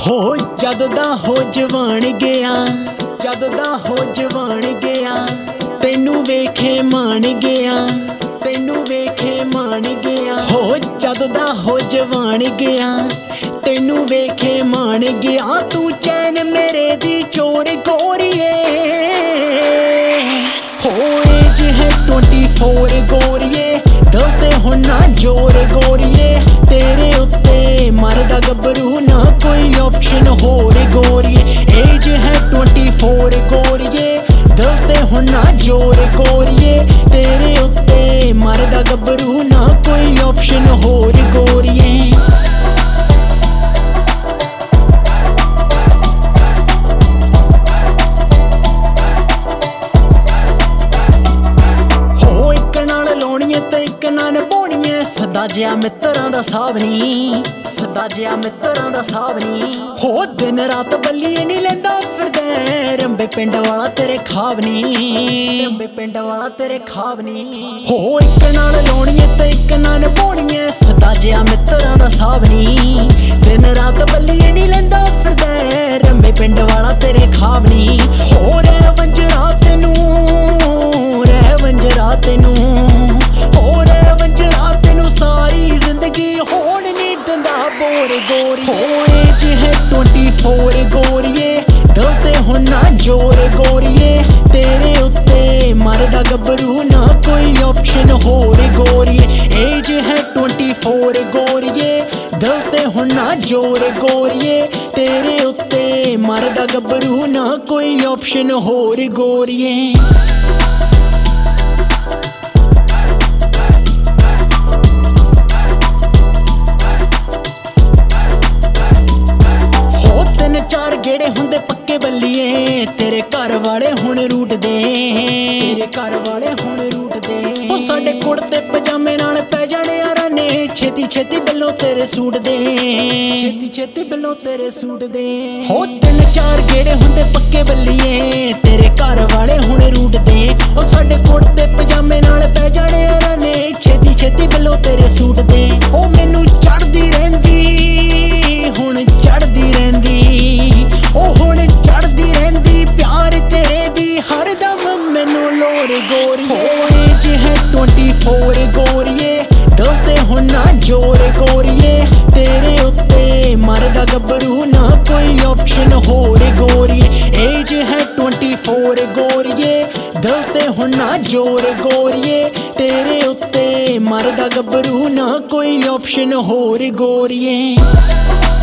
ਹੋ ਜਦ ਦਾ ਹੋ ਜਵਾਨ ਗਿਆ, ਜਦ ਦਾ ਹੋ ਜਵਾਨ ਗਿਆ, ਤੈਨੂੰ ਵੇਖੇ ਮਾਣ ਗਿਆ, ਤੈਨੂੰ ਵੇਖੇ ਮਾਣ ਗਿਆ। ਹੋ ਜਦ ਦਾ ਹੋ ਜਵਾਨ ਗਿਆ, ਤੈਨੂੰ ਵੇਖੇ ਮਾਣ ਗਿਆ। ਤੂੰ ਚੈਨ ਮੇਰੇ ਦੀ ਚੋਰ ਗੋਰੀਏ, ਹੋ ਏਜ ਹੈ 24 ਗੋਰੀਏ, ਦਿਲ ਤੇ ਹੁਣ ਨਾ ਜੋਰ ਗੋਰੀਏ। ਤੇਰੇ ਉੱਤੇ ਮਰਦਾ ਗੱਭਰੂ ਨਾ ਕੋਈ ਆਪਸ਼ਨ ਹੋਰ ਗੋਰੀਏ। ਏਜ ਹੈ 24 ਗੋਰੀਏ, ਦਿਲ ਤੇ ਹੁਣ ਨਾ ਜੋਰ ਗੋਰੀਏ। ਤੇਰੇ ਉੱਤੇ ਮਰਦਾ ਗੱਭਰੂ ਨਾ ਕੋਈ ਆਪਸ਼ਨ ਹੋਰ ਗੋਰੀਏ। ਹੋ ਇੱਕ ਨਾਲ ਲਾਉਣੀਏ ਤੇ ਇੱਕ ਨਾਲ ਨਿਭਾਉਣੀਏ, ਸਦਾ ਜਿਹਾ ਮਿੱਤਰਾਂ ਦਾ ਸਾਬ ਨੀ, ਸਦਾ ਜਿਹਾ ਮਿੱਤਰਾਂ ਦਾ ਸਾਬ ਨੀ। ਹੋ ਦਿਨ ਰਾਤ ਬੱਲੀਏ ਨੀ ਲੈਂਦਾ ਫਿਰਦਾ, ਰੰਬੇ ਪਿੰਡ ਵਾਲਾ ਤੇਰੇ ਖਾਬ ਨੀ, ਰੰਬੇ ਪਿੰਡ ਵਾਲਾ ਤੇਰੇ ਖਾਬ ਨੀ। ਹੋ ਇੱਕ ਨਾਲ ਲਾਉਣੀਏ ਤੇ ਇੱਕ ਨਾਲ ਨਿਭਾਉਣੀਏ, ਸਦਾ ਜਿਹਾ ਮਿੱਤਰਾਂ ਦਾ ਸਾਬ ਨੀ। ਦਿਨ ਰਾਤ ਬੱਲੀਏ ਨੀ ਲੈਂਦਾ ਫਿਰਦਾ, ਰੰਬੇ ਪਿੰਡ ਵਾਲਾ ਤੇਰੇ ਖਾਬ ਨੀ। ਹੋ ਰਹਿ ਵੰਜਰਾ ਤੈਨੂੰ, ਰਹਿ ਵੰਜਰਾ ਤੈਨੂੰ, ਹੋ ਰਹਿ ਵੰਜਰਾ ਤੈਨੂੰ ਸਾਰੀ ਜ਼ਿੰਦਗੀ ਹੋਣ ਨੀ ਦਿੰਦਾ ਬੋਰ ਗੋਰੀ। ਹੋ ਏਜ ਹੈ 24 ਗੋਰੀਏ, ਦਿਲ ਤੇ ਹੁਣ ਨਾ ਜੋਰ ਗੋਰੀਏ। ਤੇਰੇ ਉੱਤੇ ਮਰਦਾ ਗੱਭਰੂ ਨਾ ਕੋਈ ਆਪਸ਼ਨ ਹੋਰ ਗੋਰੀਏ। ਏਜ ਹੈ 24 ਗੋਰੀਏ, ਦਿਲ ਤੇ ਹੁਣ ਨਾ ਜੋਰ ਗੋਰੀਏ। ਤੇਰੇ ਉੱਤੇ ਮਰਦਾ ਗੱਭਰੂ ਨਾ ਕੋਈ ਆਪਸ਼ਨ ਹੋਰ ਗੋਰੀਏ। ਚਾਰ ਗੇੜੇ ਹੁੰਦੇ ਪੱਕੇ ਬੱਲੀਏ, ਤੇਰੇ ਘਰ ਵਾਲੇ ਹੁਣ ਰੂਟ ਦੇ, ਤੇਰੇ ਘਰ ਵਾਲੇ ਹੁਣ ਰੂਟ ਦੇ। ਉਹ ਸਾਡੇ ਕੁੜਤੇ ਪਜਾਮੇ ਨਾਲ ਪੈ ਜਾਣੇ ਯਾਰਾਂ ਨੇ, ਛੇਤੀ ਛੇਤੀ ਬਿੱਲੋ ਤੇਰੇ ਸੂਟ ਦੇ, ਛੇਤੀ ਛੇਤੀ ਬਿੱਲੋ ਤੇਰੇ ਸੂਟ ਦੇ। ਹੋ ਤਿੰਨ ਚਾਰ ਗੇੜੇ ਹੁੰਦੇ ਪੱਕੇ ਬੱਲੀਏ, ਤੇਰੇ ਘਰ ਵਾਲੇ ਹੁਣ ਰੂਟ ਦੇ। ਉਹ ਸਾਡੇ ਕੁੜਤੇ ਪਜਾਮੇ ਨਾਲ ਪੈ ਜਾਣੇ ਯਾਰਾਂ ਨੇ, ਛੇਤੀ ਛੇਤੀ ਬਿੱਲੋ ਤੇਰੇ ਸੂਟ ਦੇ। ਉਹ ਮੈਨੂੰ ਚੜਦੀ ਰਹਿੰਦੀ, ਹੁਣ ਚੜਦੀ ਰਹਿੰਦੀ, ਉਹ ਹੁਣ ਚੜਦੀ ਰਹਿੰਦੀ ਪਿਆਰ ਤੇਰੇ ਦੀ ਹਰਦਮ ਮੈਨੂੰ ਲੋੜ ਗੋਰੀਏ। ਹੋ ਏਜ ਹੈ 24 ਗੋਰੀਏ, ਦਿਲ ਤੇ ਹੁਣ ਨਾ ਜੋਰ ਗੋਰੀਏ। ਤੇਰੇ ਉੱਤੇ ਮਰਦਾ ਗੱਭਰੂ ਨਾ ਕੋਈ ਆਪਸ਼ਨ ਹੋਰ ਗੋਰੀਏ। ਏਜ ਹੈ 24 ਗੋਰੀਏ, ਦਿਲ ਤੇ ਹੁਣ ਨਾ ਜੋਰ ਗੋਰੀਏ। ਤੇਰੇ ਉੱਤੇ ਮਰਦਾ ਗੱਭਰੂ ਨਾ ਕੋਈ ਆਪਸ਼ਨ ਹੋਰ ਗੋਰੀਏ।